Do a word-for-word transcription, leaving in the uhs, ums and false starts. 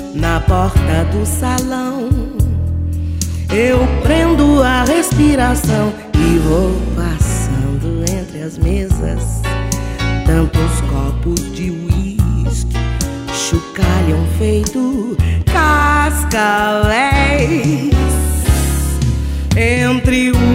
na porta do salão. Eu prendo a respiração e vou passando entre as mesas. Tantos copos de uísque chocalham feito cascavéis entre o